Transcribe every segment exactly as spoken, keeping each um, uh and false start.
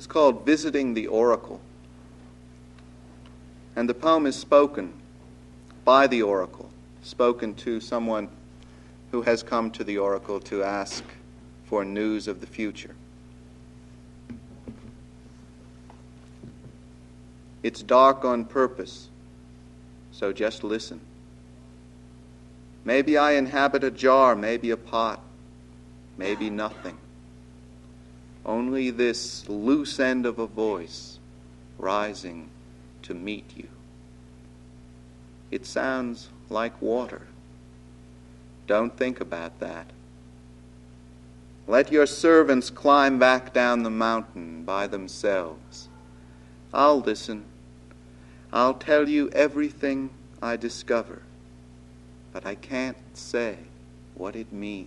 It's called Visiting the Oracle. And the poem is spoken by the oracle, spoken to someone who has come to the oracle to ask for news of the future. It's dark on purpose, so just listen. Maybe I inhabit a jar, maybe a pot, maybe nothing. Only this loose end of a voice rising to meet you. It sounds like water. Don't think about that. Let your servants climb back down the mountain by themselves. I'll listen. I'll tell you everything I discover, but I can't say what it means.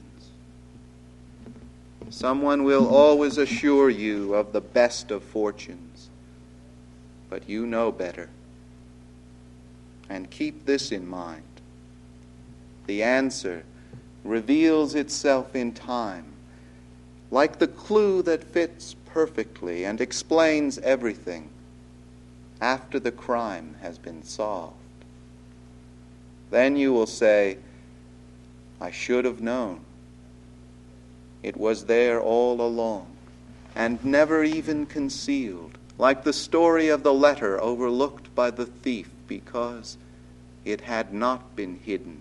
Someone will always assure you of the best of fortunes, but you know better. And keep this in mind. The answer reveals itself in time, like the clue that fits perfectly and explains everything after the crime has been solved. Then you will say, I should have known. It was there all along, and never even concealed, like the story of the letter overlooked by the thief because it had not been hidden.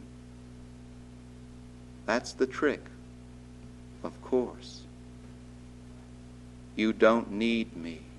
That's the trick, of course. You don't need me.